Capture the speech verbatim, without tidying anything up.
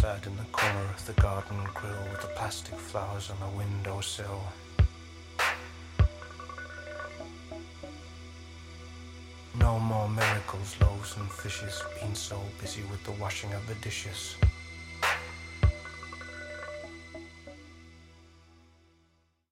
sat in the corner of the garden grill with the plastic flowers on the windowsill. No more miracles, loaves and fishes, been so busy with the washing of the dishes.